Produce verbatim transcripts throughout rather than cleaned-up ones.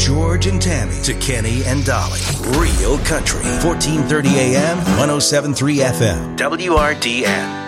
George and Tammy to Kenny and Dolly. Real Country, fourteen thirty A M, one oh seven point three F M, W R D N.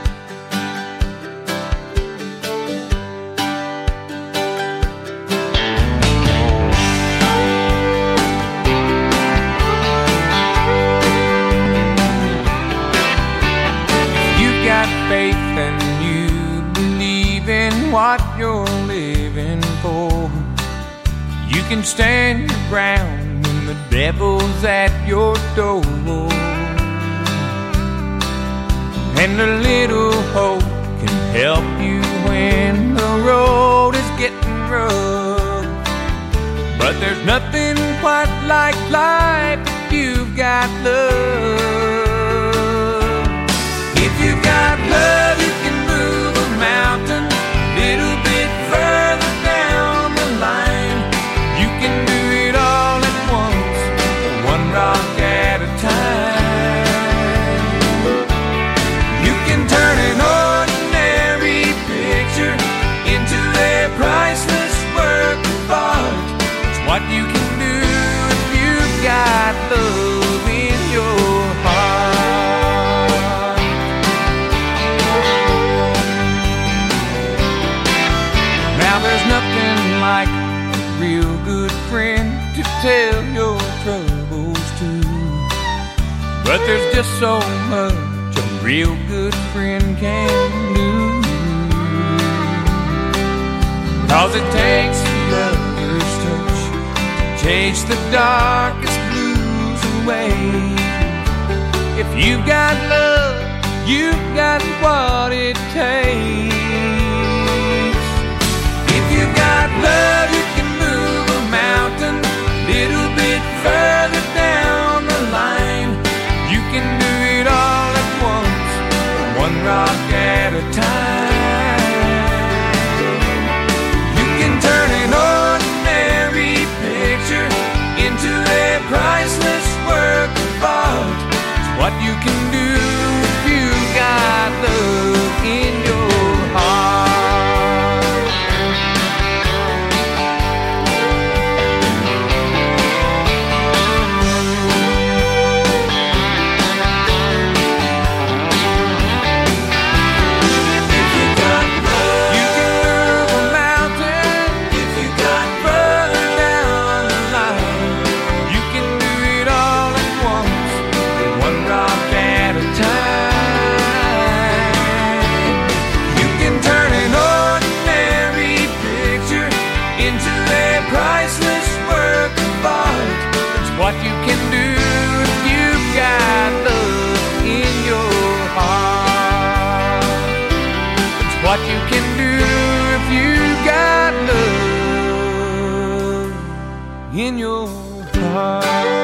Faith and you believe in what you're living for. You can stand your ground when the devil's at your door. And a little hope can help you when the road is getting rough. But there's nothing quite like life if you've got love. If you've got love, you can move a mountain a little bit further down the line. You can do it all at once, one rock at a time. You can turn an ordinary picture into a priceless work of art. It's what you can do if you've got love in your heart. There's nothing like a real good friend to tell your troubles to. But there's just so much a real good friend can do. Cause it takes the other's touch to chase the darkest blues away. If you've got love, you've got what it takes. You've got love, you can move a mountain a little bit further down the line. You can do it all at once, one rock at a time. You can turn an ordinary picture into a priceless work of art. It's what you can do if you've got love in your heart. What you can do if you've got love in your heart. It's what you can do if you've got love in your heart.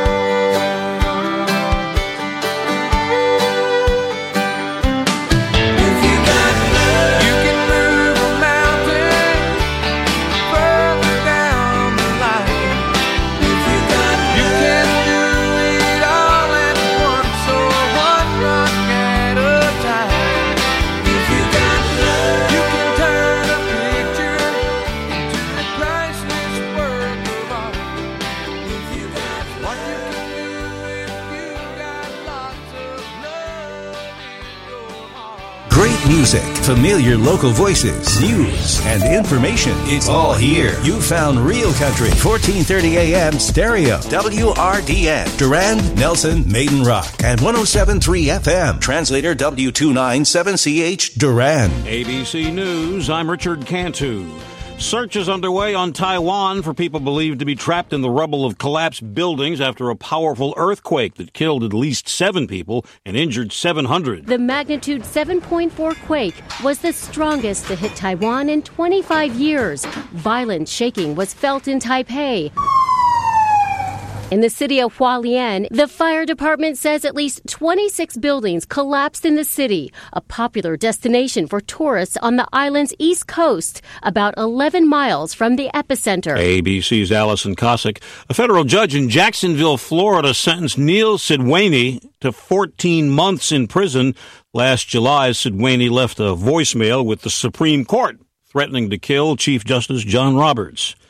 Music, familiar local voices, news, and information. It's all here. You found Real Country, fourteen thirty A M stereo, W R D N, Durand, Nelson, Maiden Rock, and one oh seven point three F M. Translator W two nine seven C H, Durand. A B C News, I'm Richard Cantu. Search is underway on Taiwan for people believed to be trapped in the rubble of collapsed buildings after a powerful earthquake that killed at least seven people and injured seven hundred. The magnitude seven point four quake was the strongest to hit Taiwan in twenty-five years. Violent shaking was felt in Taipei. In the city of Hualien, the fire department says at least twenty-six buildings collapsed in the city, a popular destination for tourists on the island's east coast, about eleven miles from the epicenter. A B C's Allison Cossack. A federal judge in Jacksonville, Florida, sentenced Neil Sidwani to fourteen months in prison. Last July, Sidwani left a voicemail with the Supreme Court, threatening to kill Chief Justice John Roberts.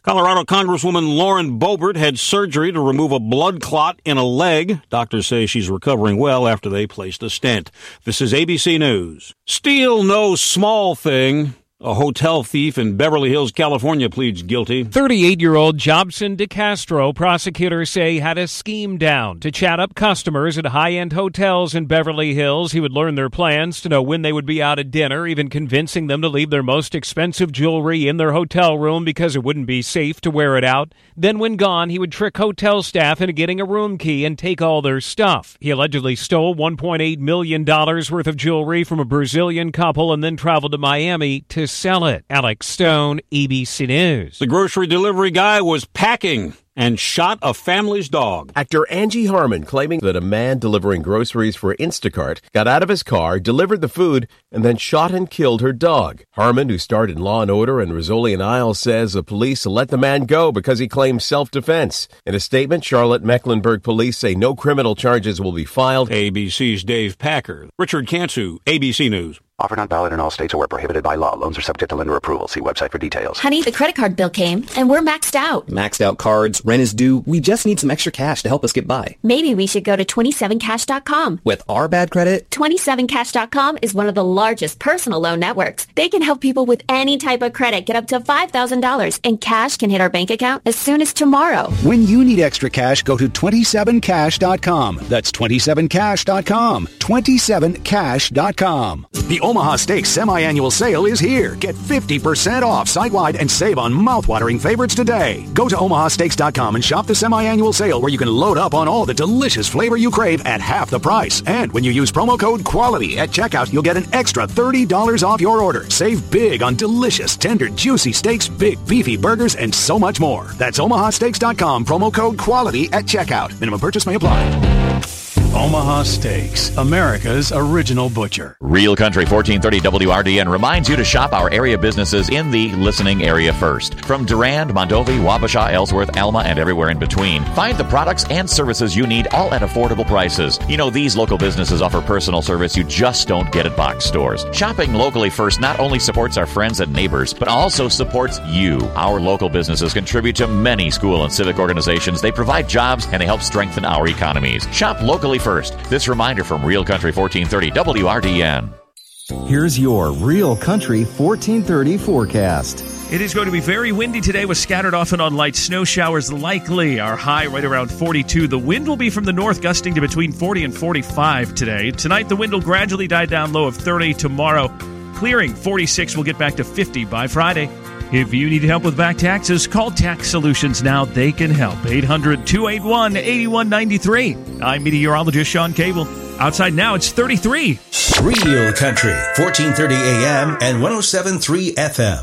Colorado Congresswoman Lauren Boebert had surgery to remove a blood clot in a leg. Doctors say she's recovering well after they placed a stent. This is A B C News. Steal no small thing. A hotel thief in Beverly Hills, California, pleads guilty. thirty-eight-year-old Jobson DeCastro, prosecutors say, had a scheme down to chat up customers at high-end hotels in Beverly Hills. He would learn their plans to know when they would be out at dinner, even convincing them to leave their most expensive jewelry in their hotel room because it wouldn't be safe to wear it out. Then when gone, he would trick hotel staff into getting a room key and take all their stuff. He allegedly stole one point eight million dollars worth of jewelry from a Brazilian couple and then traveled to Miami to sell it. Alex Stone, A B C News. The grocery delivery guy was packing and shot a family's dog. Actor Angie Harmon claiming that a man delivering groceries for Instacart got out of his car, delivered the food, and then shot and killed her dog. Harmon, who starred in Law and Order and Rizzoli and Isles, says the police let the man go because he claimed self-defense. In a statement, Charlotte Mecklenburg police say no criminal charges will be filed. A B C's Dave Packer. Richard Cantu, A B C News. Offer not valid in all states or where prohibited by law. Loans are subject to lender approval. See website for details. Honey, the credit card bill came, and we're maxed out. Maxed out cards, rent is due. We just need some extra cash to help us get by. Maybe we should go to twenty-seven cash dot com. With our bad credit? twenty-seven cash dot com is one of the largest personal loan networks. They can help people with any type of credit get up to five thousand dollars, and cash can hit our bank account as soon as tomorrow. When you need extra cash, go to twenty-seven cash dot com. That's twenty-seven cash dot com. twenty-seven cash dot com. The Omaha Steaks semi-annual sale is here. Get fifty percent off site-wide and save on mouth-watering favorites today. Go to omaha steaks dot com and shop the semi-annual sale where you can load up on all the delicious flavor you crave at half the price. And when you use promo code QUALITY at checkout, you'll get an extra thirty dollars off your order. Save big on delicious, tender, juicy steaks, big, beefy burgers, and so much more. That's omaha steaks dot com, promo code QUALITY at checkout. Minimum purchase may apply. Omaha Steaks, America's original butcher. Real Country fourteen thirty W R D N reminds you to shop our area businesses in the listening area first. From Durand, Mondovi, Wabasha, Ellsworth, Alma, and everywhere in between. Find the products and services you need all at affordable prices. You know, these local businesses offer personal service you just don't get at box stores. Shopping locally first not only supports our friends and neighbors, but also supports you. Our local businesses contribute to many school and civic organizations. They provide jobs and they help strengthen our economies. Shop locally first. This reminder from Real Country fourteen thirty W R D N. Here's your Real Country fourteen thirty forecast. It is going to be very windy today with scattered off and on light snow showers likely. Our high right around forty-two. The wind will be from the north, gusting to between forty and forty-five today. Tonight, the wind will gradually die down, low of thirty. Tomorrow, clearing forty-six. Will get back to fifty by Friday. If you need help with back taxes, call Tax Solutions now. They can help. eight hundred, two eight one, eight one nine three. I'm meteorologist Sean Cable. Outside now, it's thirty-three. Real Country, fourteen thirty A M and one oh seven point three F M.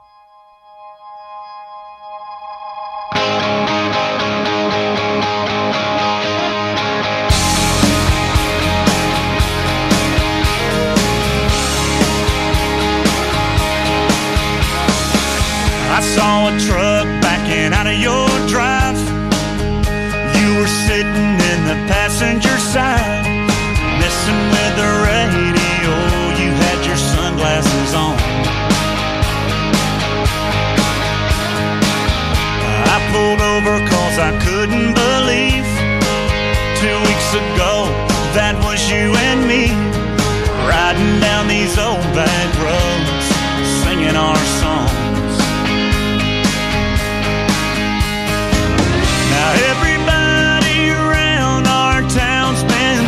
I saw a truck backing out of your drive. You were sitting in the passenger side, messing with the radio. You had your sunglasses on. I pulled over cause I couldn't believe two weeks ago that was you and me, riding down these old back roads, singing our songs. Now everybody around our town's been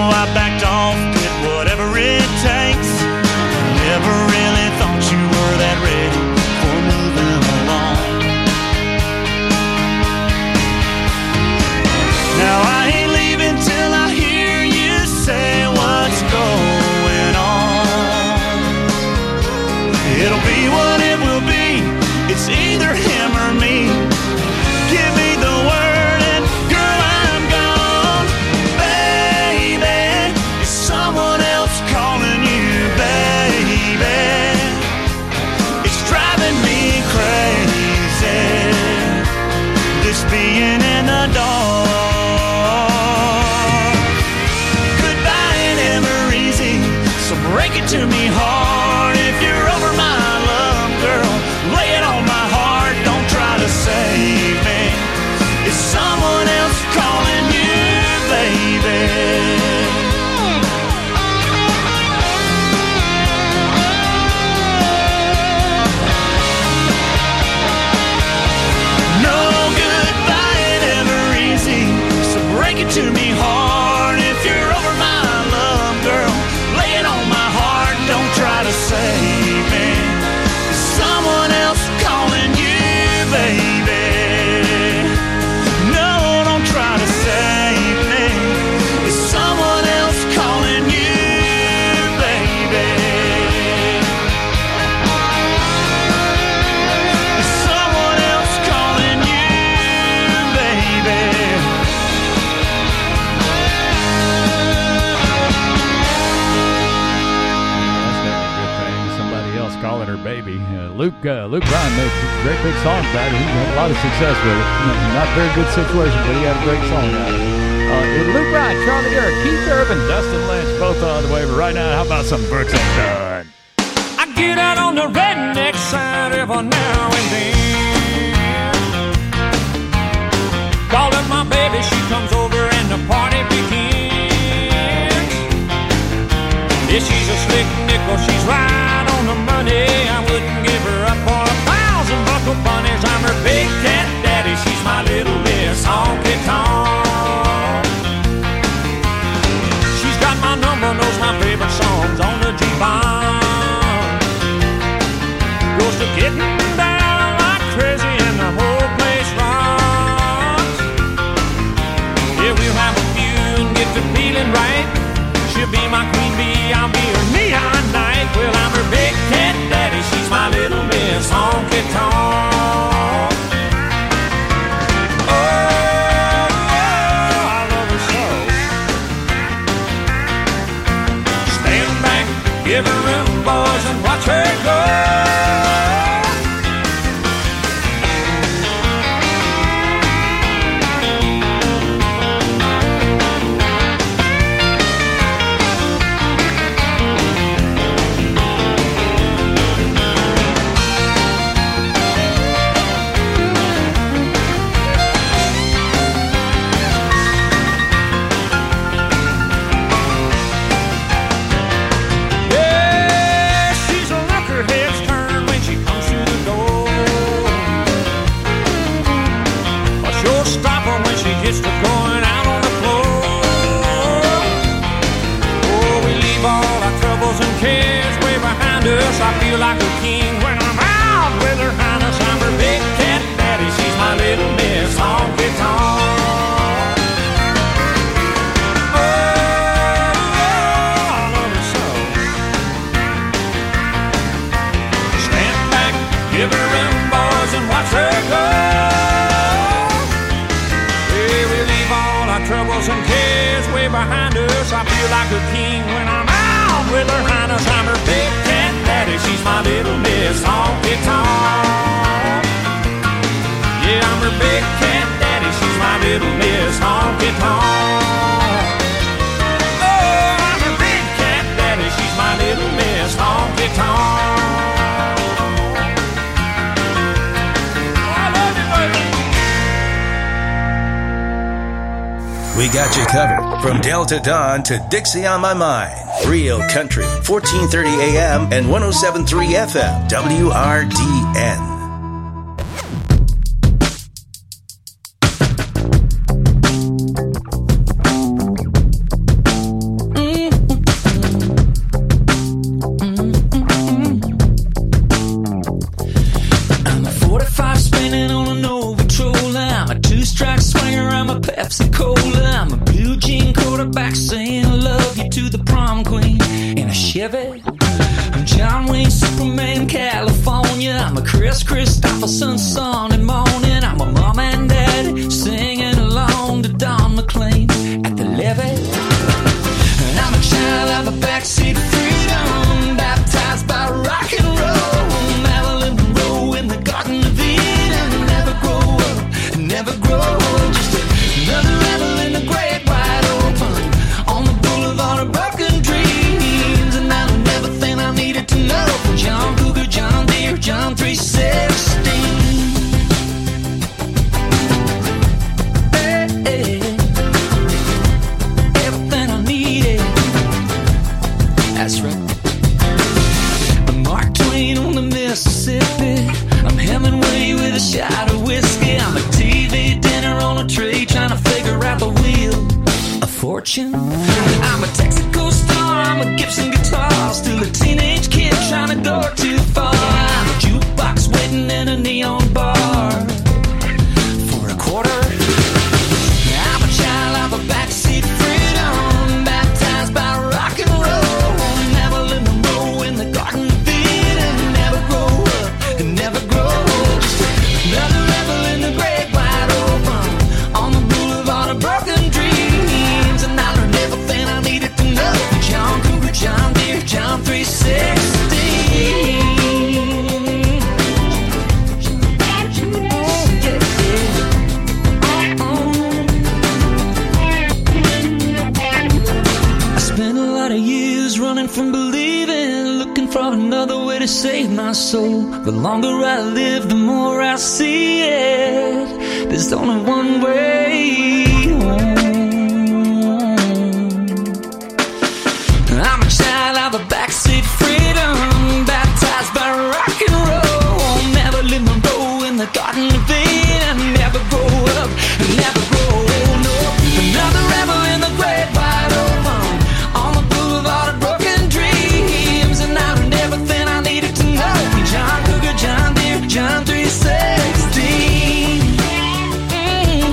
I backed off, did whatever it takes. Never really thought you were that ready for moving along. Now I ain't leaving till I hear you say what's going on. It'll be what it will be. It's either him or me. Give me the word and girl, I'm gone. Baby, is someone else calling you, baby? It's driving me crazy, this being in the dark. Goodbye ain't ever easy, so break it to me hard. If you're over my love, girl, lay it on my heart. Don't try to save me. Is someone else calling you, baby? No goodbye ain't ever easy, so break it to me hard. If you're over my love, girl, lay it on my heart. Don't try to save me. Is someone else calling you, baby? No, don't try to save me. Is someone else calling you, baby? Is someone else calling you, baby? That's never a good thing. Somebody else calling her baby. Uh, Luke uh, Luke Bryan made a great big song about it. He had a lot of success with it. Not a very good situation, but he had a great song out of it. Uh, it's Luke Bryan, Charlie Garrett, Keith Urban, Dustin Lynch, both on the way. But right now, how about some Brooks and Dunn? I get out on the redneck side every now and then. Call up my baby, she comes over and the party begins. Yeah, she's a slick nickel, she's right on the money. I wouldn't give her up for a thousand buckle bunnies. I'm her big cat daddy, she's my little miss honky tonk. She's got my number, knows my favorite songs on the G-Bond. Goes to getting down like crazy and the whole place rocks. Yeah, we'll have a few and get to feeling right. She'll be my queen bee, I'll be her neon knight. Well, I'm her big cat daddy, she's my little miss honky tonk. Oh, oh, I love her so. Stand back, give her room, boys, and watch her go. Yeah, she's a looker, heads turn when she comes through the door. A showstopper when she gets to going out on the floor. Oh, we leave all our troubles and cares way behind us. I feel like a king when I'm out with her highness. I'm her big cat daddy, she's my little miss honky tonk. Oh, I love her so. Stand back, give her room, boys, and watch her go. Hey, we leave all our troubles and cares way behind us. I feel like a king when I'm out with her highness. I'm her big cat daddy, she's my little miss honky tonk. Yeah, I'm her big cat daddy, she's my little miss honky tonk. Oh, I'm her big cat daddy, she's my little miss honky tonk. We got you covered from Delta Dawn to Dixie on My Mind. Real Country, fourteen thirty A M and one oh seven point three F M, W R D N. quarterback saying I love you to the prom queen in a Chevy. I'm John Wayne, Superman, California. I'm a Chris Christopherson Sunday morning. I'm a mom and daddy singing along to Don McLean at the levee. And I'm a child of a backseat freedom, baptized by rock and roll. Marilyn Monroe in the Garden of Eden. Never grow up, never grow old. Just another rebel in the great wide open on the boulevard of broken dreams. And I don't never think I needed to know from John Cougar, John Deere, John three sixteen. Hey, hey. Everything I needed. That's right. I'm Mark Twain on the Mississippi. I'm Hemingway with a shot of whiskey. I'm a T V dinner on a tray trying to figure out the wheel of fortune. I'm a Texaco star, I'm a Gibson guitar, still a teenage kid trying to go too far. I'm a jukebox waiting in a neon bar for a quarter. I'm a child of a backseat freedom, baptized by rock and roll. Marilyn Monroe in the Garden of Eden. Never grow up, never grow old. Just another rebel in the great wide open on the boulevard of broken dreams. And I learned everything I needed to know from John Cougar, John Deere, John three sixteen. I spent a lot of years running from believing, looking for another way to save my soul. The longer I live, the more I see it. There's only one way home. I'm a child of a backseat freedom, baptized by rock and roll. Marilyn Monroe in the Garden of Eden. Never grow up, never grow old. No, another rebel in the great wide open on the boulevard of broken dreams. And I learned everything I needed to know from John Cougar, John Deere, John three sixteen. Mm.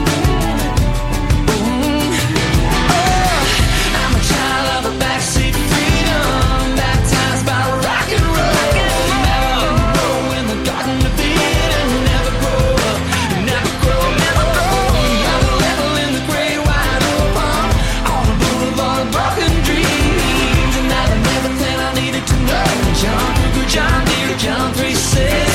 Mm. Oh, I'm a child of a backseat freedom, baptized by rock and roll. Marilyn Monroe in the Garden of Eden. Never grow up, never grow, never grow. Another rebel in the great wide open on the boulevard of broken dreams. And I learned everything I needed to know from John Cougar, John Deere, John three sixteen.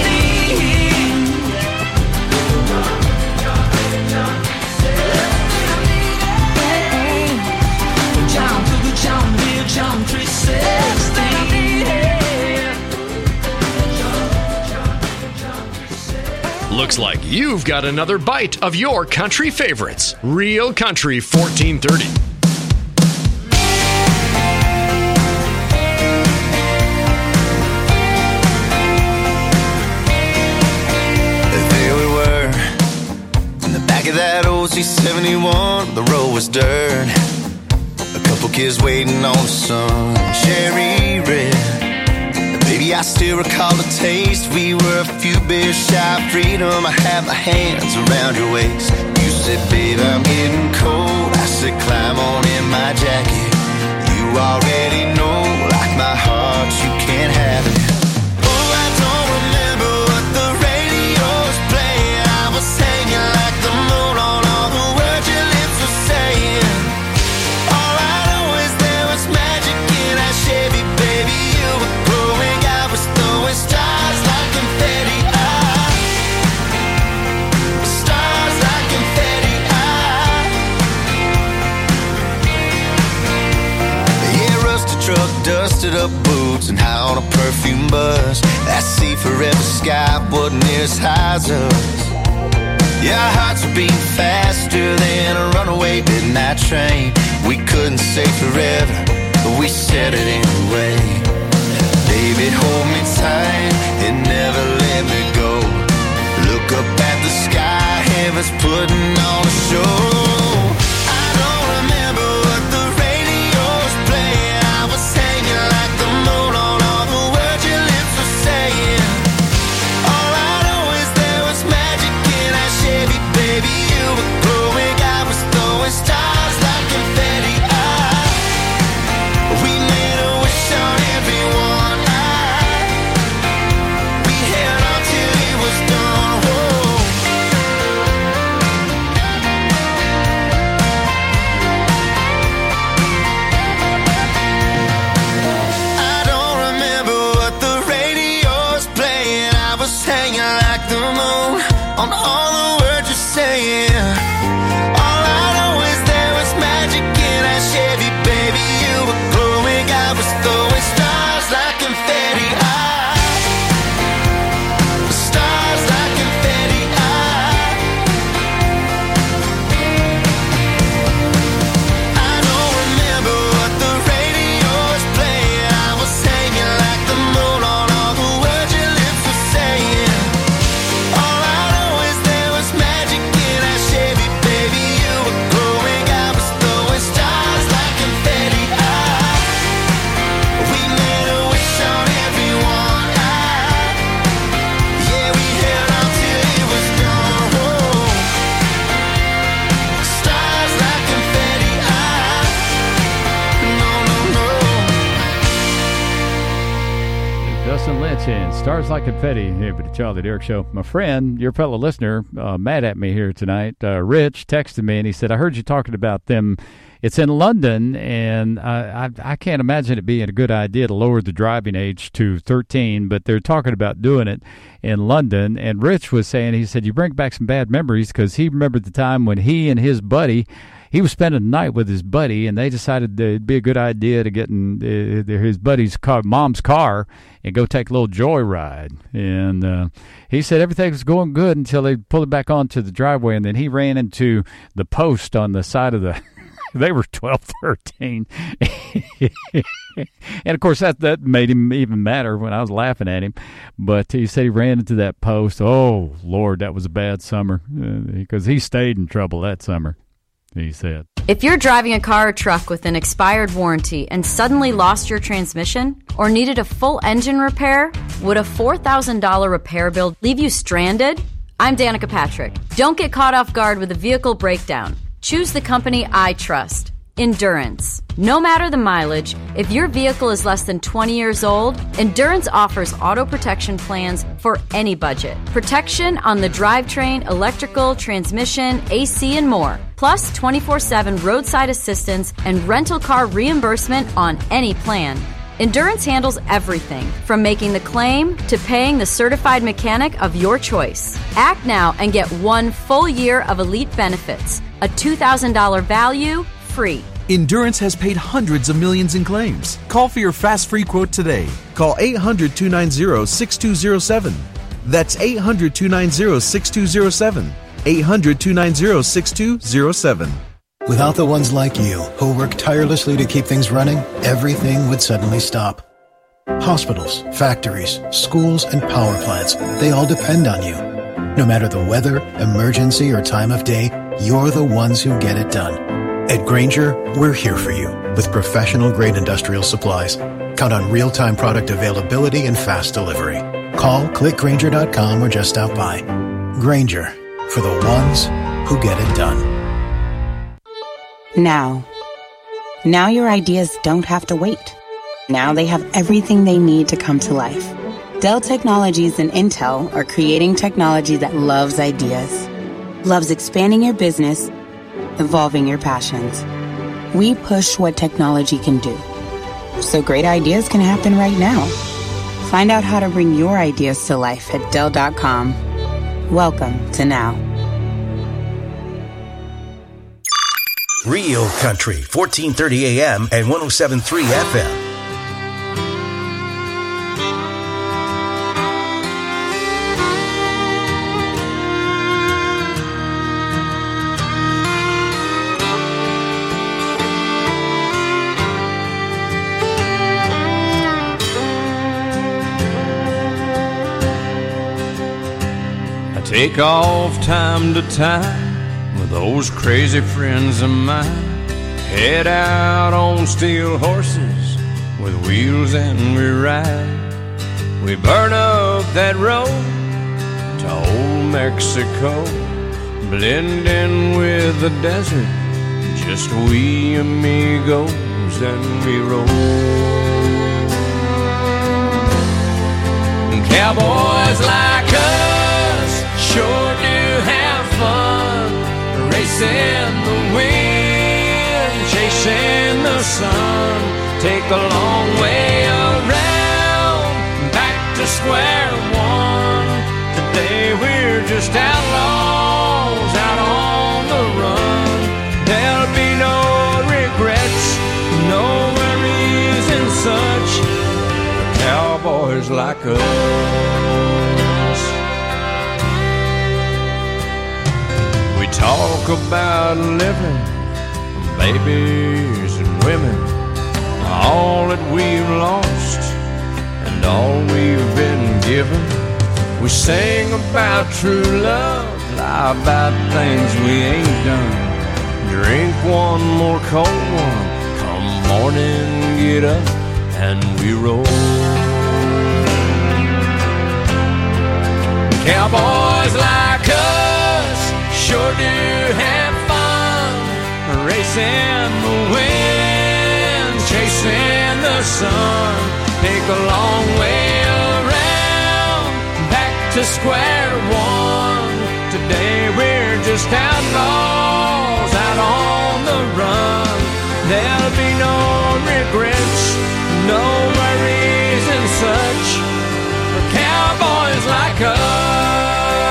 John Cougar, John Deere, John three sixteen. Looks like you've got another bite of your country favorites. Real Country fourteen thirty. There we were, in the back of that old C seventy-one. The road was dirt, a couple kids waiting on the sun, cherry red. Baby, I still recall the taste. We were a few beers shy of freedom. I had my hands around your waist. You said, babe, I'm getting cold. I said, climb on in my jacket. You already know, like my heart, you can't have it. Oh, I don't remember what the radio was playing. I was hanging like the moon on all the words your lips were saying. All I know is there was magic in that Chevy, baby. You were glowing, I was throwing stars like confetti. I, stars like confetti. I, yeah, rusted truck, dusted up boots, and high on a perfume bus. That sea forever sky wasn't near as high as us. Yeah, our hearts were beating faster than a runaway midnight train. We couldn't say forever, but we said it anyway. Baby, hold me tight and never let me go. Look up at the sky, heaven's putting on a show. I don't remember what the radio was playing. I was hanging like the moon on all the words your lips were saying. All I know is there was magic in that Chevy, baby. You were glowing, I was throwing stars like confetti. and Stars Like Confetti here for the Charlie Derrick Show. My friend, your fellow listener, uh, mad at me here tonight, uh, Rich, texted me and he said, I heard you talking about them. It's in London, and I, I, I can't imagine it being a good idea to lower the driving age to thirteen, but they're talking about doing it in London. And Rich was saying, he said, you bring back some bad memories, because he remembered the time when he and his buddy, he was spending the night with his buddy, and they decided that it'd be a good idea to get in uh, his buddy's car, mom's car, and go take a little joyride. And uh, he said everything was going good until they pulled it back onto the driveway, and then he ran into the post on the side of the they were twelve, thirteen. And, of course, that, that made him even madder when I was laughing at him. But he said he ran into that post. Oh, Lord, that was a bad summer, because uh, he stayed in trouble that summer, he said. If you're driving a car or truck with an expired warranty and suddenly lost your transmission or needed a full engine repair, would a four thousand dollars repair bill leave you stranded? I'm Danica Patrick. Don't get caught off guard with a vehicle breakdown. Choose the company I trust, Endurance. No matter the mileage, if your vehicle is less than twenty years old, Endurance offers auto protection plans for any budget. Protection on the drivetrain, electrical, transmission, A C, and more. Plus twenty-four seven roadside assistance and rental car reimbursement on any plan. Endurance handles everything from making the claim to paying the certified mechanic of your choice. Act now and get one full year of elite benefits. A two thousand dollars value, free. Endurance has paid hundreds of millions in claims. Call for your fast free quote today. Call eight hundred, two nine zero, six two zero seven. That's eight hundred, two nine zero, six two zero seven. eight hundred, two nine zero, six two zero seven. Without the ones like you, who work tirelessly to keep things running, everything would suddenly stop. Hospitals, factories, schools, and power plants, they all depend on you. No matter the weather, emergency, or time of day, you're the ones who get it done. At Grainger, we're here for you with professional-grade industrial supplies. Count on real-time product availability and fast delivery. Call, click Grainger dot com, or just stop by. Grainger, for the ones who get it done. Now. Now your ideas don't have to wait. Now they have everything they need to come to life. Dell Technologies and Intel are creating technology that loves ideas, loves expanding your business, evolving your passions. We push what technology can do, so great ideas can happen right now. Find out how to bring your ideas to life at Dell dot com. Welcome to Now. Real Country, fourteen thirty A M and one oh seven point three F M. I take off time to time with those crazy friends of mine, head out on steel horses with wheels and we ride. We burn up that road to old Mexico, blend in with the desert, just we amigos, and we roll. Cowboys like us sure do have fun, racing the wind, chasing the sun. Take the long way around, back to square one. Today we're just outlaws out on the run. There'll be no regrets, no worries and such for cowboys like us. We talk about living, babies and women, all that we've lost and all we've been given. We sing about true love, lie about things we ain't done. Drink one more cold one, come morning, get up and we roll. Cowboys like us sure do have fun, racing the wind, chasing the sun. Take a long way around, to square one. Today we're just outlaws out on the run. There'll be no regrets, no worries and such for cowboys like us.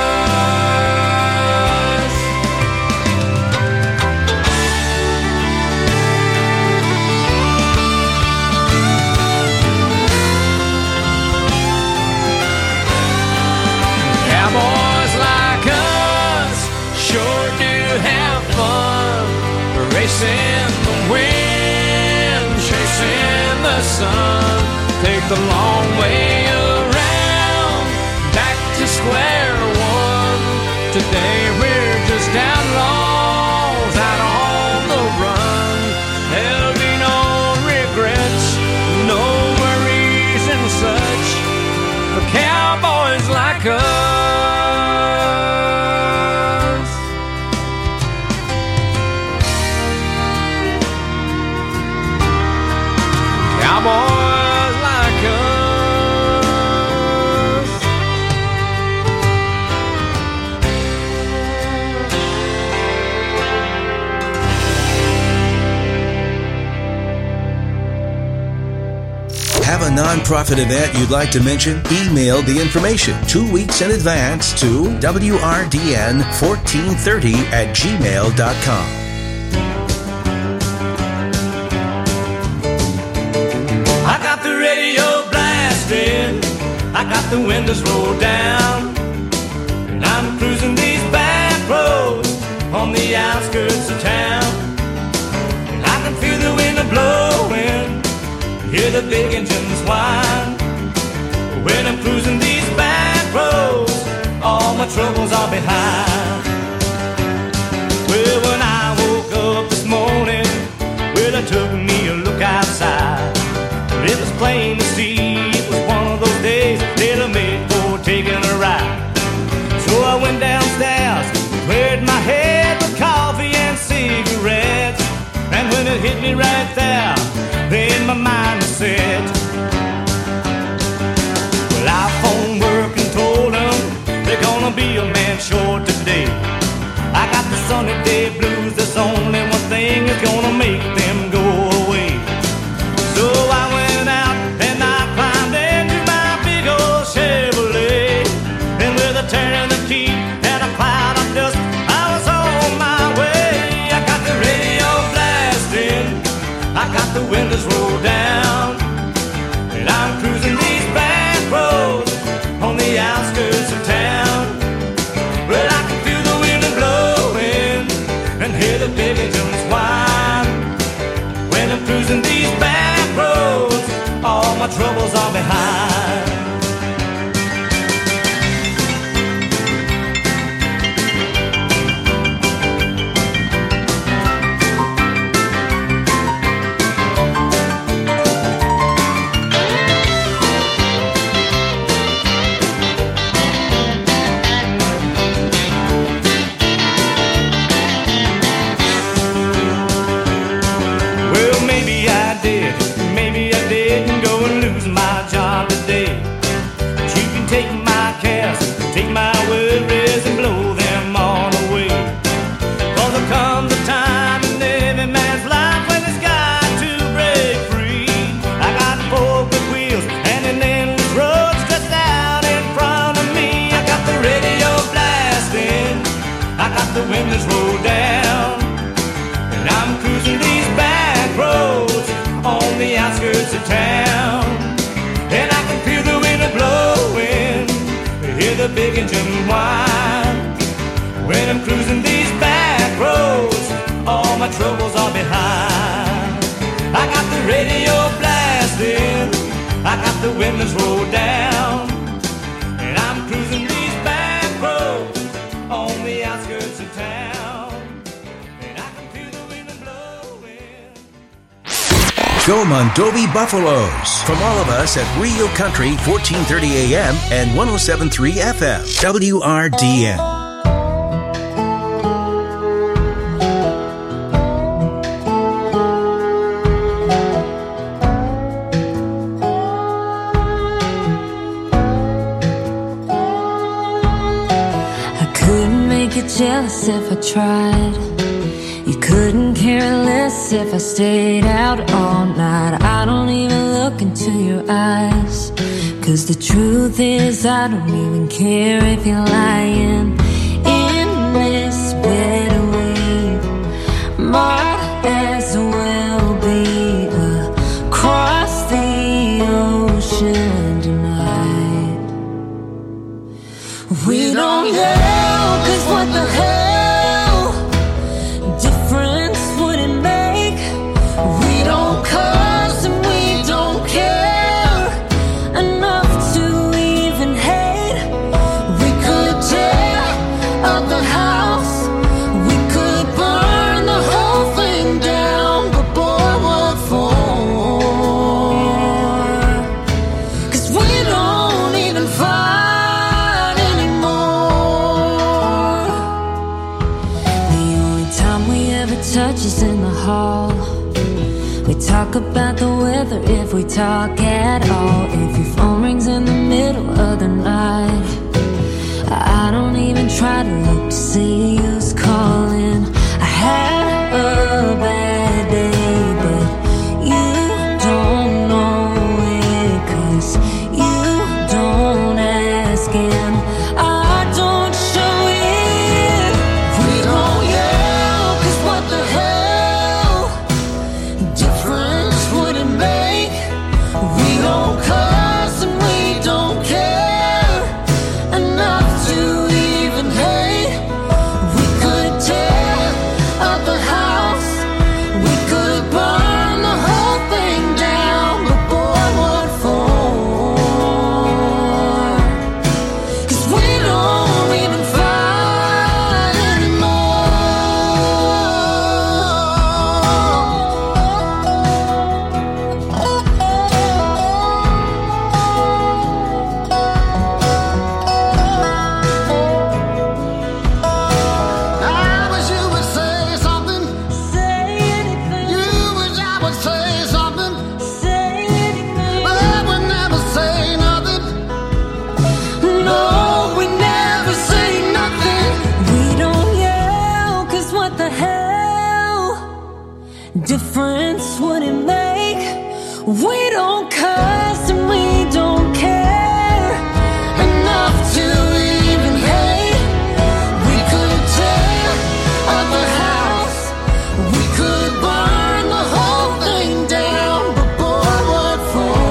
Cowboys like us sure do have fun, racing the wind, chasing the sun. Take the long way around, back to square one. Today we're just outlaws out on the run. There'll be no regrets, no worries and such for cowboys like us. Cowboys like us. Have a nonprofit event you'd like to mention? Email the information two weeks in advance to W R D N fourteen thirty at gmail dot com. I got the radio blasting, I got the windows rolled down, and I'm cruising these back roads on the outskirts of town. And I can feel the wind blowing, hear the big engines whine. When I'm cruising these back roads, all my troubles are behind. Well, when I woke up this morning, well, I took me a look outside. It was plain to see it was one of those days that I made for taking a ride. So I went downstairs, cleared my head with coffee and cigarettes. And when it hit me right there, then my mind was set. Well, I phoned work and told them they're gonna be a man short today. I got the sunny day blues, there's only one thing that's gonna make them go away. So I went out and I climbed into my big old Chevrolet, and with a turn of the key and a cloud of dust, I was on my way. I got the radio blasting, I got the windows rolled down, and I'm cruising these back roads on the outskirts of town. Well, I can feel the wind blowing and hear the big engines whine. When I'm cruising these back roads, all my troubles are behind. Well, maybe I did, maybe I didn't go and lose my job today. But you can take my cares, take my worries and blow them all away. Cause there comes a time in every man's life when it's got to break free. I got four big wheels and an endless road stretched out in front of me. I got the radio blasting, I got the windows rolled down, and I'm cruising these back roads on the outskirts of town. And I can feel the wind blowing, hear the big engine whine. When I'm cruising these back roads, all my troubles are behind. I got the radio blasting, I got the windows rolled down, and I'm cruising these back roads on the outskirts of town. And I can feel the wind blowing. Go Mondovi Buffaloes. From all of us at Real Country fourteen thirty A M and one oh seven point three F M, W R D N. less if I tried. You couldn't care less if I stayed out all night. I don't even look into your eyes, 'cause the truth is I don't even care if you're lying. In this bed we might as well be across the ocean tonight. We don't yell, 'cause what the hell difference would it make? We don't cuss and we don't care enough to even hate. We could tear up the house, we could burn the whole thing down, but boy, what for? 'Cause we don't even fight anymore. The only time we ever touch is in the hall. We talk about the weather if we talk at all. If your phone rings in the middle of the night, I don't even try to look to see who's calling. I had a bad day, but you don't know it, 'cause you don't ask and I don't show it. We don't yell, 'cause what the hell difference would it make? We don't cuss and we don't care enough to even hate. We could tear up the house, we could burn the whole thing down, but boy, what for? 'Cause we don't even fight I wish you would say something. Say anything. You wish I would say something. Say anything. But I would never say nothing. No, we never say nothing. We don't yell, 'cause what the hell difference would it make? We don't cuss and we don't care enough to even hate. We could tear up the house, we could burn the whole thing down, but boy, what for?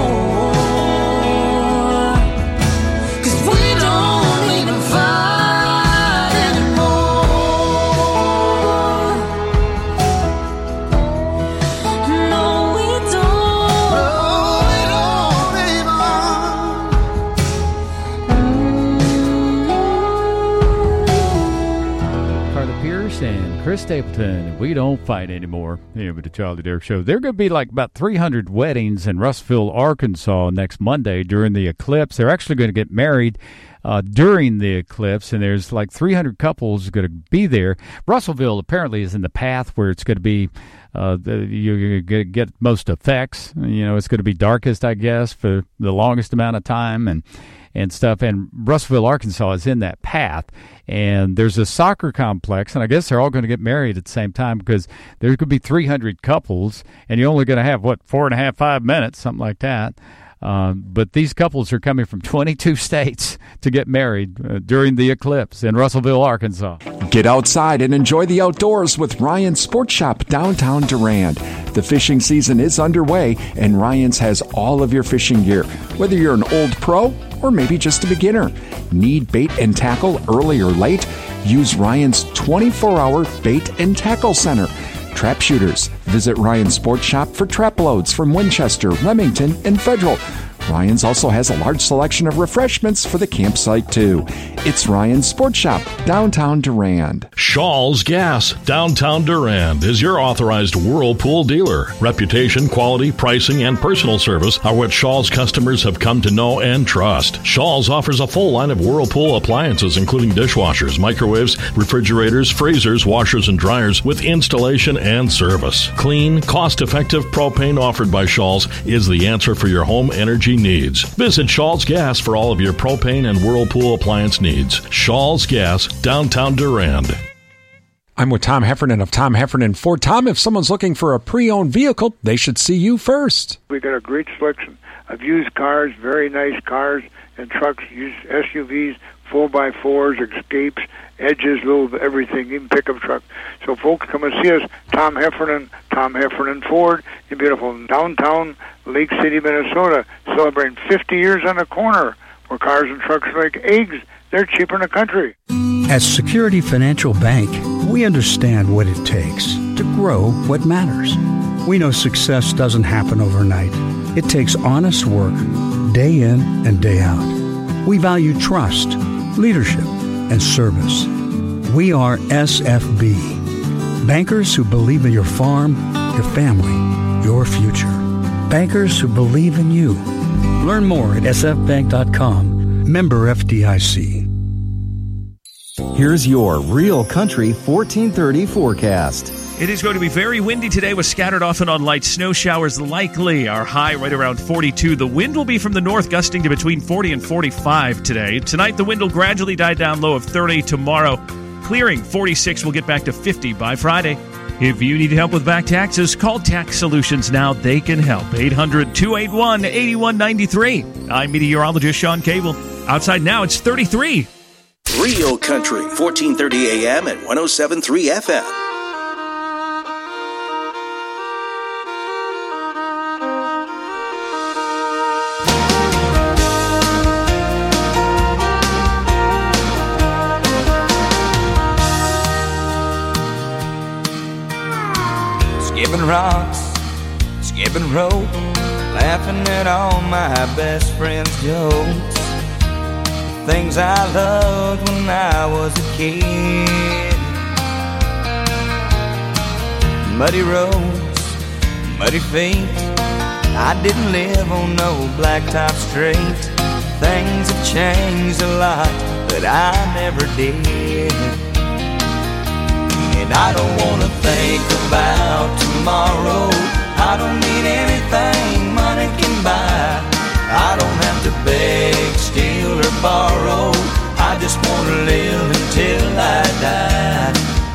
'Cause we don't even fight anymore. No, we don't. No, we don't even. Carla Pierce and Chris Stapleton. We don't fight anymore. Here with the Charlie Derrick Show. There are going to be like about three hundred weddings in Russellville, Arkansas next Monday during the eclipse. They're actually going to get married uh, during the eclipse, and there's like three hundred couples going to be there. Russellville apparently is in the path where it's going to be uh, the, you're going to get most effects. You know, it's going to be darkest, I guess, for the longest amount of time, and and stuff. And Russellville, Arkansas is in that path. And there's a soccer complex, and I guess they're all going to get married at the same time because there could be three hundred couples, and you're only going to have, what, four and a half, five minutes, something like that. Um, but these couples are coming from twenty-two states to get married uh, during the eclipse in Russellville, Arkansas. Get outside and enjoy the outdoors with Ryan's Sports Shop downtown Durand. The fishing season is underway, and Ryan's has all of your fishing gear, whether you're an old pro or maybe just a beginner. Need bait and tackle early or late? Use Ryan's twenty-four hour bait and tackle center. Trap shooters. Visit Ryan's Sports Shop for trap loads from Winchester, Remington, and Federal. Ryan's also has a large selection of refreshments for the campsite, too. It's Ryan's Sports Shop, downtown Durand. Shaw's Gas, downtown Durand, is your authorized Whirlpool dealer. Reputation, quality, pricing, and personal service are what Shaw's customers have come to know and trust. Shaw's offers a full line of Whirlpool appliances, including dishwashers, microwaves, refrigerators, freezers, washers, and dryers, with installation and service. Clean, cost-effective propane offered by Shaw's is the answer for your home energy needs. Visit Shaw's Gas for all of your propane and Whirlpool appliance needs. Shaw's Gas, downtown Durand. I'm with Tom Heffernan of Tom Heffernan Ford. Tom, if someone's looking for a pre-owned vehicle, they should see you first. We got a great selection of used cars, very nice cars and trucks, used S U Vs, four by fours, Escapes, Edges, little everything, even pickup truck. So folks, come and see us, Tom Heffernan, Tom Heffernan Ford, in beautiful downtown Lake City, Minnesota, celebrating fifty years on the corner, where cars and trucks are like eggs. They're cheaper in the country. At Security Financial Bank, we understand what it takes to grow what matters. We know success doesn't happen overnight. It takes honest work, day in and day out. We value trust, leadership, and service. We are S F B, bankers who believe in your farm, your family, your future. Bankers who believe in you. Learn more at s f bank dot com. Member F D I C. Here's your Real Country fourteen thirty forecast. It is going to be very windy today with scattered off and on light snow showers likely. Our high right around forty-two. The wind will be from the north, gusting to between forty and forty-five today. Tonight, the wind will gradually die down, low of thirty. Tomorrow, clearing forty-six. We'll get back to fifty by Friday. If you need help with back taxes, call Tax Solutions now. They can help. eight hundred, two eight one, eight one nine three. I'm meteorologist Sean Cable. Outside now, it's thirty-three. Real Country, fourteen thirty A M and one oh seven point three F M. Skipping rocks, skipping rope, laughing at all my best friends' jokes. Things I loved when I was a kid. Muddy roads, muddy feet. I didn't live on no blacktop street. Things have changed a lot, but I never did. And I don't wanna think about tomorrow. I don't need anything money can buy. I don't have to beg, steal, or borrow. I just wanna live until I die.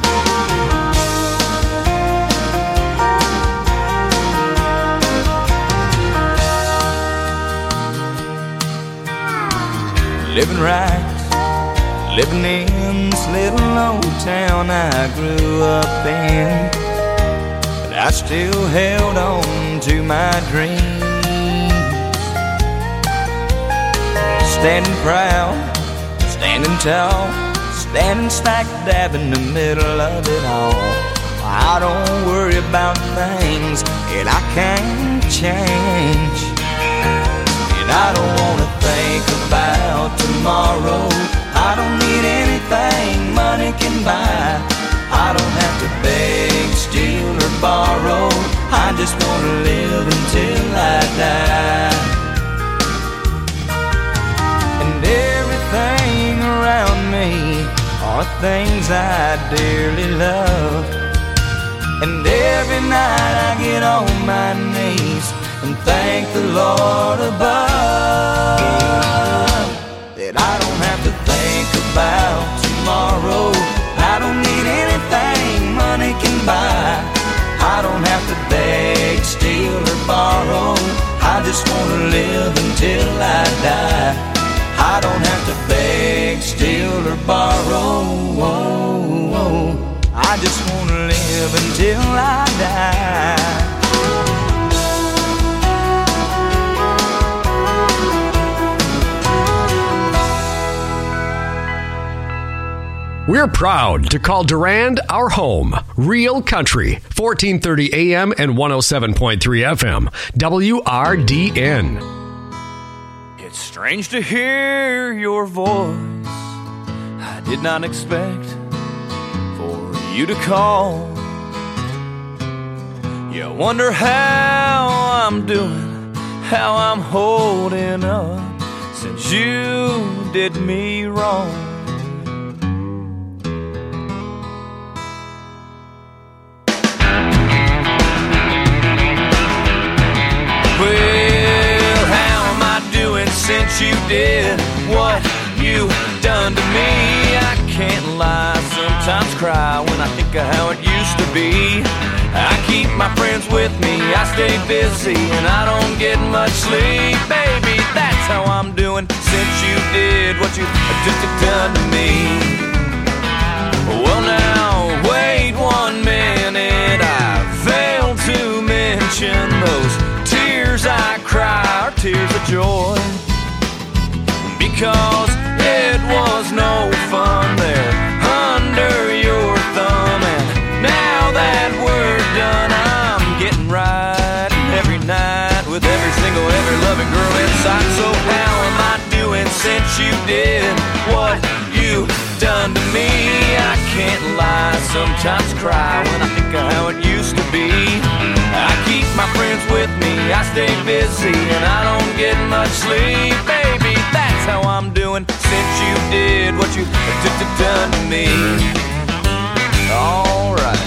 Living right, living in this little old town I grew up in, but I still held on to my dreams. Standing proud, standing tall, standing smack dab in the middle of it all. I don't worry about things that I can't change. And I don't wanna think about tomorrow. I don't need anything money can buy. I don't have to beg, steal, or borrow. I just wanna live until I die. And everything around me are things I dearly love. And every night I get on my knees and thank the Lord above that I don't have to think about tomorrow. I don't need anything money can buy. I don't have to beg, steal, or borrow. I just wanna live until I die. I don't have to beg, steal, or borrow. I just wanna live until I die. We're proud to call Durand our home. Real Country, fourteen thirty A M and one oh seven point three F M, W R D N. It's strange to hear your voice. I did not expect for you to call. You wonder how I'm doing, how I'm holding up since you did me wrong. Well, how am I doing since you did what you done to me? I can't lie, sometimes sometimes cry when I think of how it used to be. I keep my friends with me, I stay busy, and I don't get much sleep. Baby, that's how I'm doing since you did what you done to me. Well now, wait one minute, I failed to mention those tears I cry are tears of joy. Because it was no fun there under your thumb, and now that we're done, I'm getting right every night with every single, every loving girl inside. So how am I doing since you did what you done to me? I can't lie, sometimes cry when I think of how it used to be. I keep my friends with me, I stay busy, and I don't get much sleep. Baby, that's how I'm doing since you did what you done to me. All right.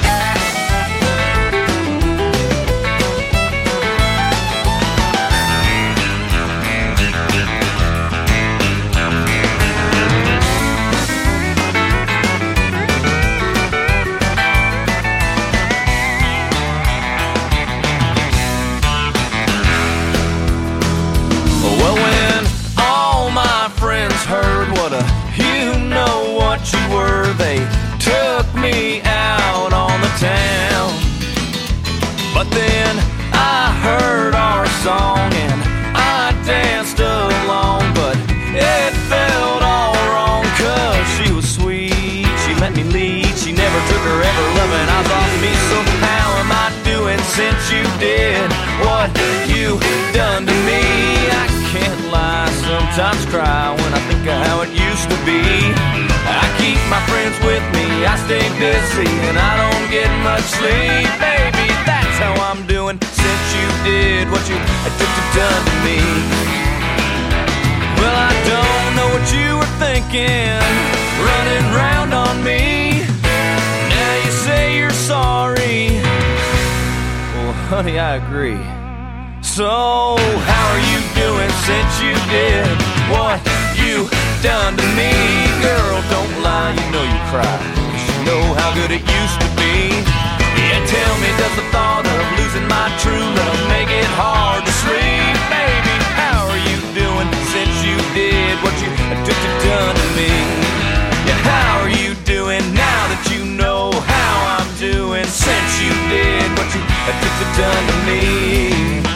Heard what a you know what you were, they took me out on the town. But then I heard our song and I danced along, but it felt all wrong, cause she was sweet, she let me lead, she never took her ever loving eyes off me. So how am I doing since you did what you done to me? I can't lie, sometimes cry when I think of how it used to be. I keep my friends with me, I stay busy, and I don't get much sleep. Baby, that's how I'm doing since you did what you done to me. Well, I don't know what you were thinking, running round on me. Now you say you're sorry. Well, honey, I agree. So, how are you doing since you did what you done to me? Girl, don't lie, you know you cry, cause you know how good it used to be. Yeah, tell me, does the thought of losing my true love make it hard to sleep? Baby, how are you doing since you did what you done to me? Yeah, how are you doing now that you know how I'm doing since you did what you done to me?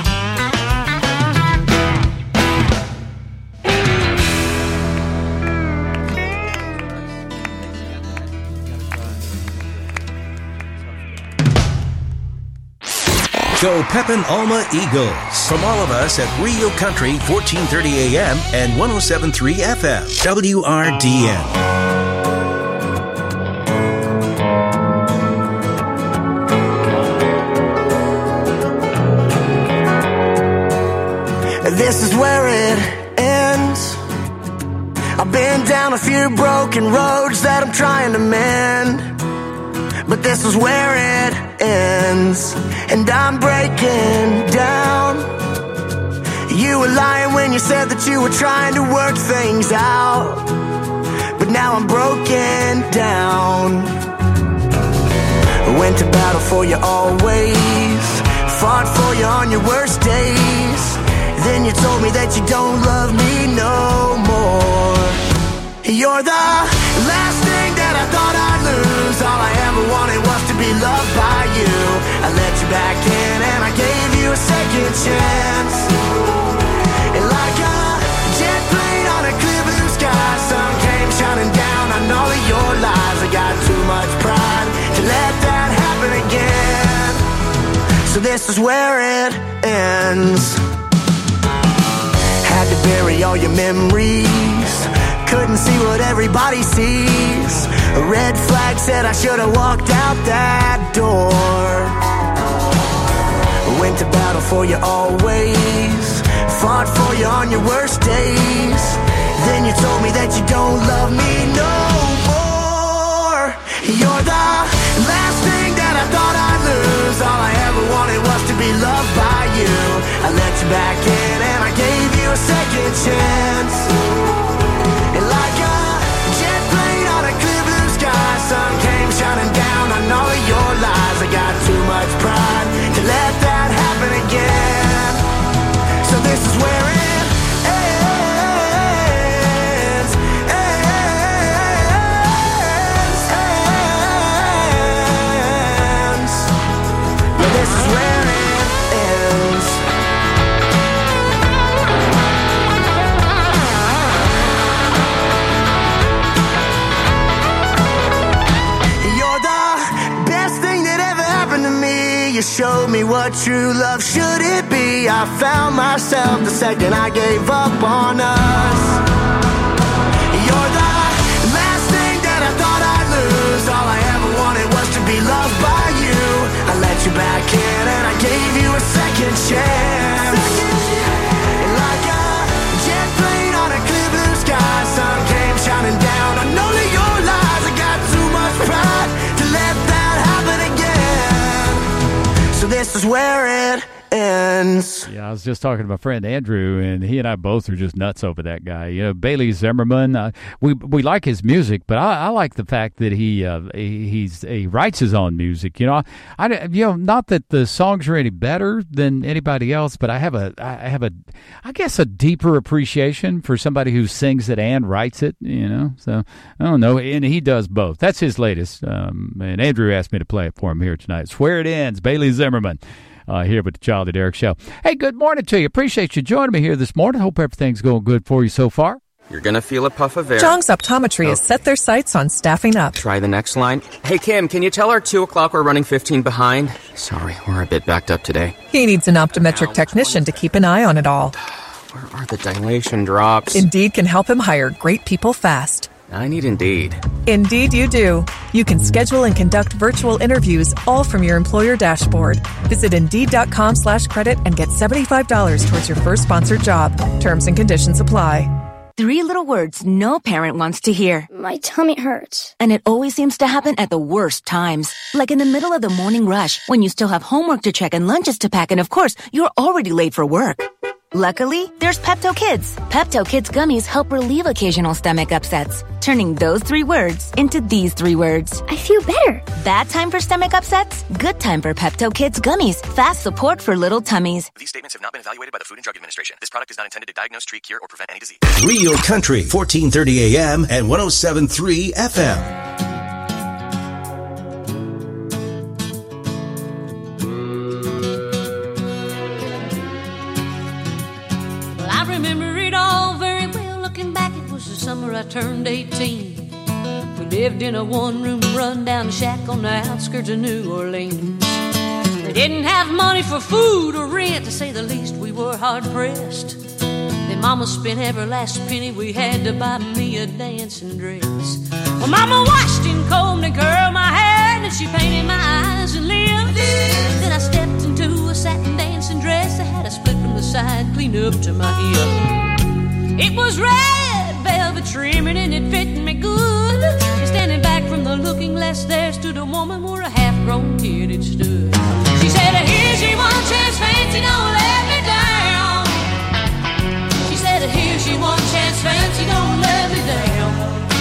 Go Pepin Alma Eagles. From all of us at Real Country, fourteen thirty A M and one oh seven point three F M, W R D N. This is where it ends. I've been down a few broken roads that I'm trying to mend, but this is where it ends, and I'm breaking down. You were lying when you said that you were trying to work things out, but now I'm broken down. I went to battle for you always, fought for you on your worst days. Then you told me that you don't love me no more. You're the last thing that I thought I'd lose. All I ever wanted was to be loved by you. I let you back in and I gave you a second chance. And like a jet plane on a clear blue sky, sun came shining down on all of your lies. I got too much pride to let that happen again. So this is where it ends. Had to bury all your memories, couldn't see what everybody sees. A red flag said I should have walked out that door. I went to battle for you always, fought for you on your worst days. Then you told me that you don't love me no more. You're the last thing that I thought I'd lose. All I ever wanted was to be loved by you. I let you back in and I gave you a second chance. And like a jet plane on a clear blue sky, sun came showed me what true love should it be. I found myself the second I gave up on us. You're the last thing that I thought I'd lose. All I ever wanted was to be loved by you. I let you back in and I gave you a second chance. And like a jet plane on a clear blue sky, sun came shining down on only your lies. I got too much pride to let that happen again. So this is where it ends. Yeah, I was just talking to my friend Andrew, and he and I both are just nuts over that guy. You know, Bailey Zimmerman. Uh, we we like his music, but I, I like the fact that he uh, he he's he writes his own music. You know, I, I you know not that the songs are any better than anybody else, but I have a I have a I guess a deeper appreciation for somebody who sings it and writes it. You know, so I don't know, and he does both. That's his latest. Um, and Andrew asked me to play it for him here tonight. It's Where It Ends, Bailey Zimmerman. Uh, here with the Child of Derek Show. Hey, good morning to you. Appreciate you joining me here this morning. Hope everything's going good for you so far. You're going to feel a puff of air. Jong's Optometry oh. has set their sights on staffing up. Try the next line. Hey, Kim, can you tell our two o'clock we're running fifteen behind? Sorry, we're a bit backed up today. He needs an optometric technician to keep an eye on it all. Where are the dilation drops? Indeed can help him hire great people fast. I need Indeed. Indeed you do. You can schedule and conduct virtual interviews all from your employer dashboard. Visit Indeed.com slash credit and get seventy-five dollars towards your first sponsored job. Terms and conditions apply. Three little words no parent wants to hear. My tummy hurts. And it always seems to happen at the worst times. Like in the middle of the morning rush, when you still have homework to check and lunches to pack, and of course, you're already late for work. Luckily, there's Pepto Kids. Pepto Kids gummies help relieve occasional stomach upsets, turning those three words into these three words. I feel better. Bad time for stomach upsets? Good time for Pepto Kids gummies. Fast support for little tummies. These statements have not been evaluated by the Food and Drug Administration. This product is not intended to diagnose, treat, cure, or prevent any disease. Real Country, fourteen thirty A M and one oh seven point three F M. Summer I turned eighteen. We lived in a one-room run-down shack on the outskirts of New Orleans. We didn't have money for food or rent, to say the least. We were hard-pressed. Then Mama spent every last penny we had to buy me a dancing dress. Well, Mama washed and combed and curled my hair, and then she painted my eyes and lips. Then I stepped into a satin dancing dress that had a split from the side, clean up to my hip. It was red velvet trimming and it fit me good. And standing back from the looking glass, there stood a woman where a half-grown kid had stood. She said, here's your one chance, fancy, don't let me down. She said, here's your one chance, fancy, don't let me down.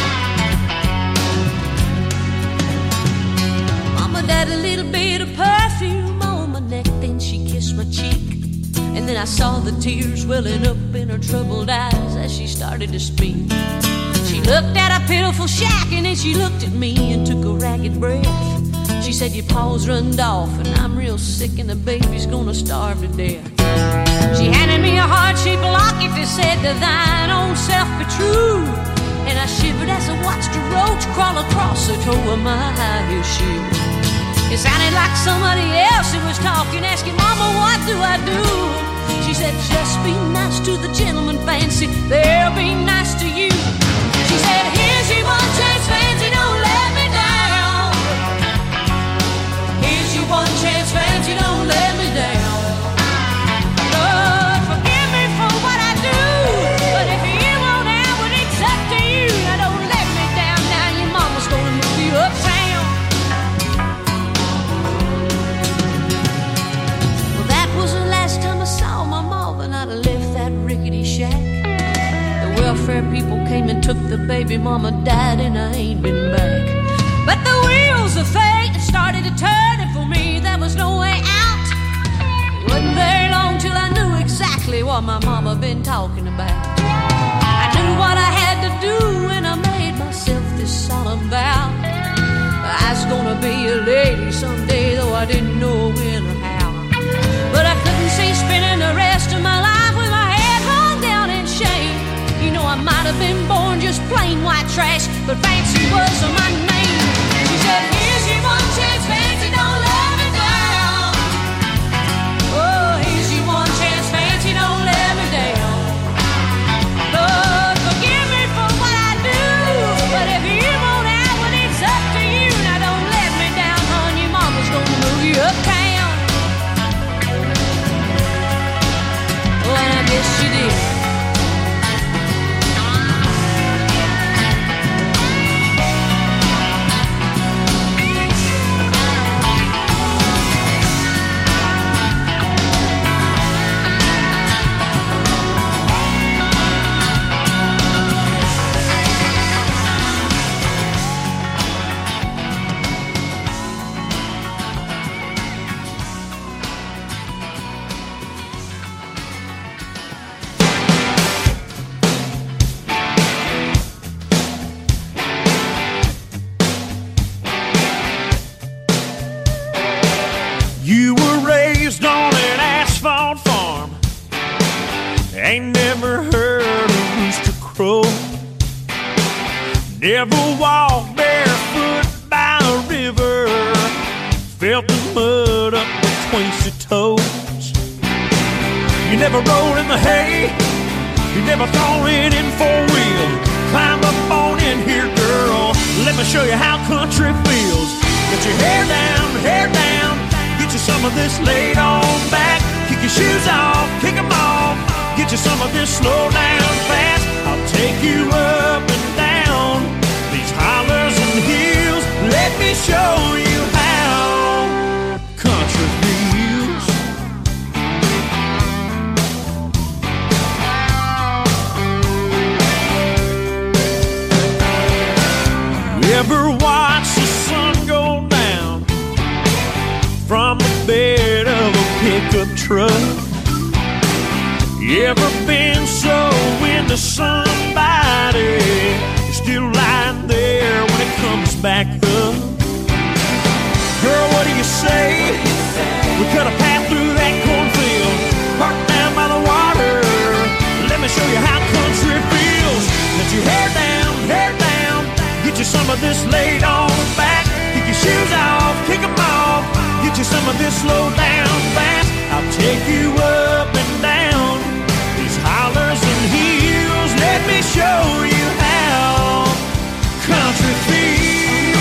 Mama dabbed a little bit of perfume on my neck, then she kissed my cheek. And then I saw the tears welling up in her troubled eyes as she started to speak. She looked at a pitiful shack and then she looked at me and took a ragged breath. She said, your paws runned off and I'm real sick and the baby's gonna starve to death. She handed me a heart-shaped locket that said, to thine own self be true. And I shivered as I watched a roach crawl across the toe of my high-heel shoe. It sounded like somebody else who was talking, asking, Mama, what do I do? She said, just be nice to the gentleman, fancy, they'll be nice to you. She said, here's your one chance, fancy, don't let me down. Here's your one chance, fancy, don't let me down. Lord, forgive me for what I do, but if you want out, well, it's up to you. Now don't let me down, now your mama's gonna move you uptown. I left that rickety shack. The welfare people came and took the baby, Mama died and I ain't been back. But the wheels of fate started to turn, and for me there was no way out. It wasn't very long till I knew exactly what my mama been talking about. I knew what I had to do and I made myself this solemn vow. I was gonna be a lady someday, though I didn't know when or how. But I couldn't see spending the rest of my life with my head hung down in shame. You know, I might have been born just plain white trash, but fancy was my name. She said, here's your one chance, fancy, don't let me down. Ain't never heard a rooster crow. Never walked barefoot by a river. Felt the mud up between your toes. You never rolled in the hay. You never thrown it in four wheel. Climb up on in here, girl. Let me show you how country feels. Get your hair down, hair down. Get you some of this laid on back. Kick your shoes off, kick them off. Get you some of this slow down fast. I'll take you up and down these hollers and hills. Let me show you how country feels. You ever watch the sun go down from the bed of a pickup truck? You ever been so into somebody you're still lying there when it comes back up? Girl, what do you say? We cut a path through that cornfield, parked down by the water. Let me show you how country feels. Let your hair down, hair down. Get you some of this laid on back. Kick your shoes off, kick them off. Get you some of this slow down fast. I'll take you up and down these hollers and hills. Let me show you how country feels.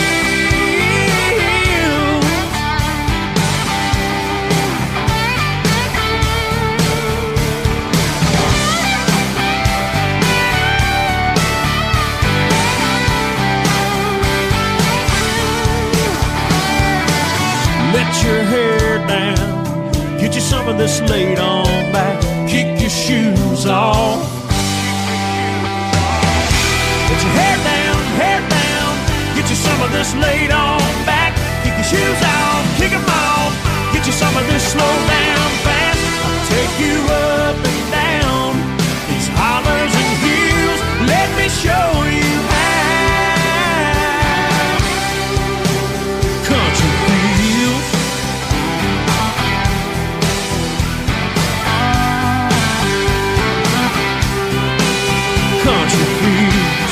Let your hair down. Get you some of this laid on back. Kick your shoes off. Get your hair down, hair down. Get you some of this laid on back. Kick your shoes off, kick them off. Get you some of this slow down fast. I'll take you up and down these hollers and hills. Let me show you how country feels. Country feels.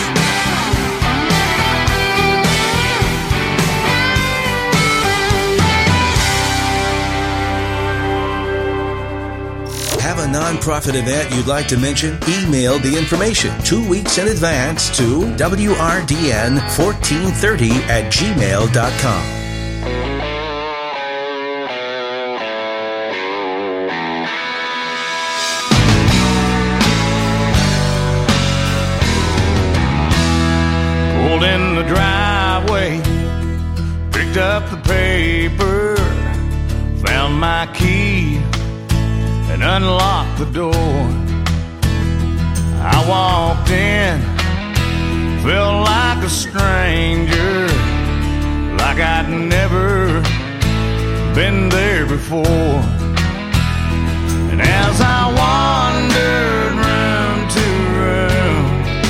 Have a nonprofit event you'd like to mention? Email the information two weeks in advance to W R D N fourteen thirty at gmail dot com. Pulled in the driveway, picked up the paper, found my key, and unlocked the door. I walked in, felt like a stranger, like I'd never been there before. And as I wandered room to room,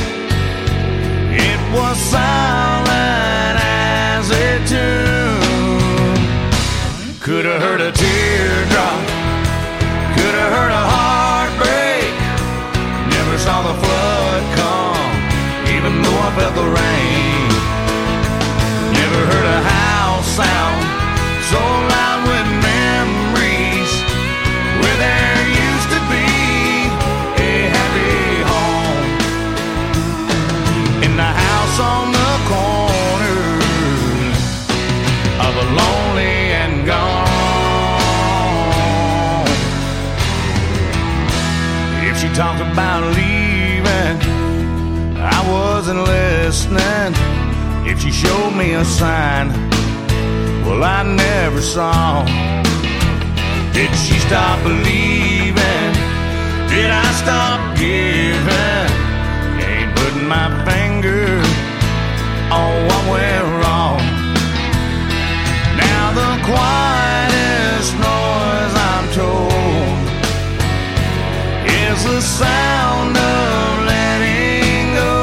it was silent as a tomb. Could have heard a teardrop, could have heard a heartbreak. Never saw the flood come, even though I felt the rain. Never heard a house sound so loud with memories, where there used to be a happy home. In the house on the corner of a lonely and gone. If she talked about leaving, I wasn't listening. If she showed me a sign, well, I never saw. Did she stop believing? Did I stop giving? Ain't putting my finger on what went wrong. Now the quietest noise, I'm told, is the sound of letting go.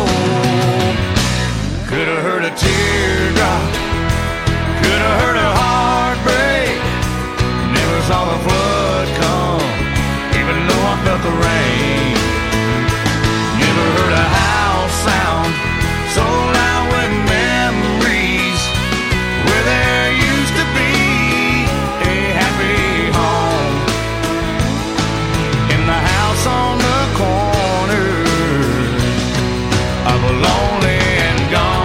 Could have heard a teardrop, could have heard a heartbreak. Never saw the flood come, even though I felt the rain. rain. Never heard a house sound so loud with memories, where there used to be a happy home. In the house on the corner of a lonely and gone.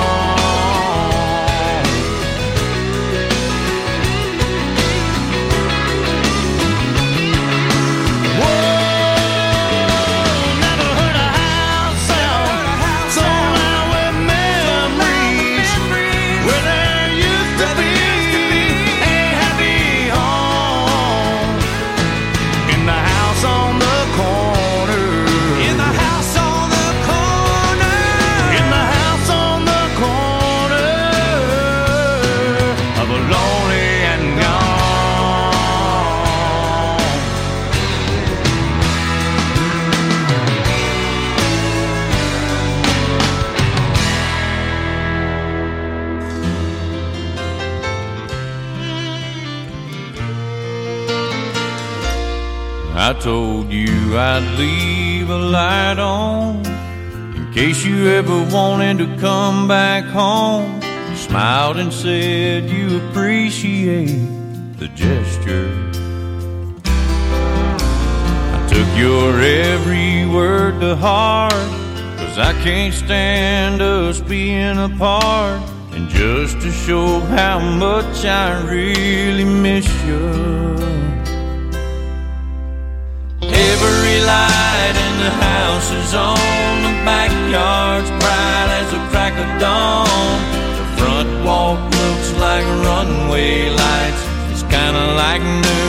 I told you I'd leave a light on in case you ever wanted to come back home. You smiled and said you appreciate the gesture. I took your every word to heart, 'cause I can't stand us being apart. And just to show how much I really miss you, every light in the house is on, the backyard's bright as a crack of dawn. The front walk looks like runway lights, it's kinda like New